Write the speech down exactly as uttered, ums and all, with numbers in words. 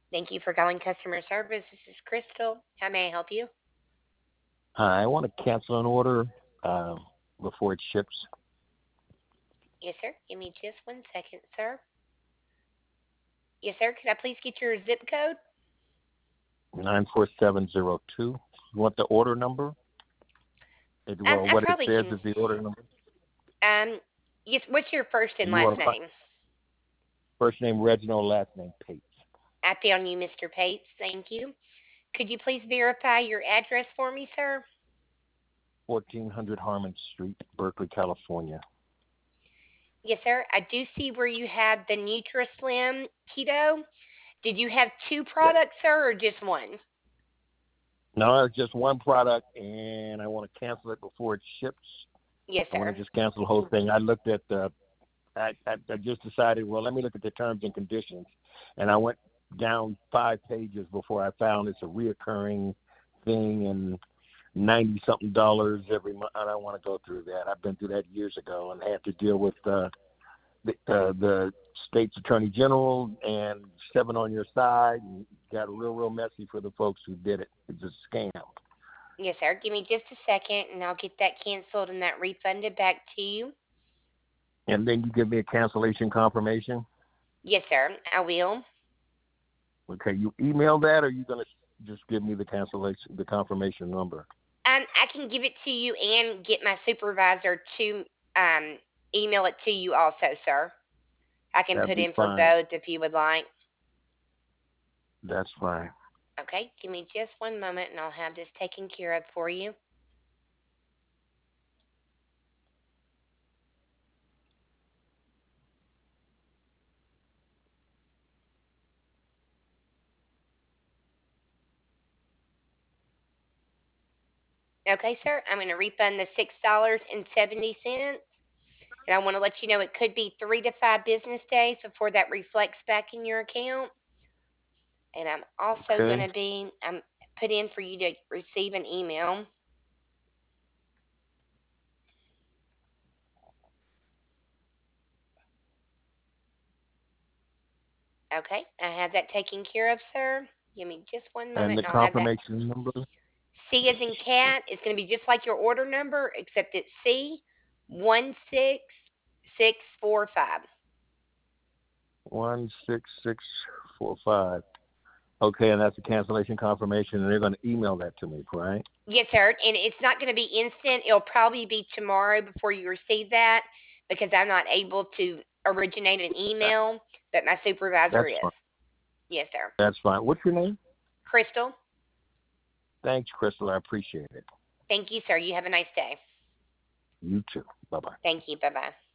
Thank you for calling customer service. This is Crystal. How may I help you? Hi, I want to cancel an order uh, before it ships. Yes, sir. Give me just one second, sir. Yes, sir. Could I please get your zip code? nine four seven zero two. You want the order number? It, Um, well, I what it probably says can. is the order number. Um, yes. What's your first and You last want to name? first name Reginald, last name Pates. I found you, mister Pates. Thank you. Could you please verify your address for me, sir? fourteen hundred Harmon Street, Berkeley, California. Yes, sir. I do see where you have the NutraSlim Keto. Did you have two Yes. products, sir, or just one? No, it's just one product, and I want to cancel it before it ships. Yes, I want sir. to just cancel the whole thing. I looked at the. I, I, I just decided, well, let me look at the terms and conditions, and I went down five pages before I found it's a reoccurring thing and ninety something dollars every month. I don't want to go through that. I've been through that years ago and had to deal with uh, the uh, the state's attorney general and seven on your side, and got real real messy for the folks who did it. It's a scam. Yes, sir. Give me just a second, and I'll get that canceled and that refunded back to you. And then you give me a cancellation confirmation. Yes, sir. I will. Okay, you email that, or you gonna just give me the cancellation, the confirmation number? Um, I can give it to you and get my supervisor to um email it to you also, sir. I can That'd put be in for fine. both if you would like. That's fine. Okay, give me just one moment, and I'll have this taken care of for you. Okay, sir. I'm going to refund the six dollars and seventy cents. And I want to let you know it could be three to five business days before that reflects back in your account. And I'm also going Okay. to be I'm put in for you to receive an email. Okay, I have that taken care of, sir. Give me just one And moment, the and I'll have that. confirmation number. C as in cat is going to be just like your order number, except it's C one six six four five. One six six four five. Okay, and that's a cancellation confirmation, and they're going to email that to me, right? Yes, sir. And it's not going to be instant. It'll probably be tomorrow before you receive that because I'm not able to originate an That, email, but my supervisor that's is. fine. Yes, sir. That's fine. What's your name? Crystal, Thanks, Crystal. I appreciate it. thank you, sir. You have a nice day. You too. Bye bye. Thank you. Bye bye.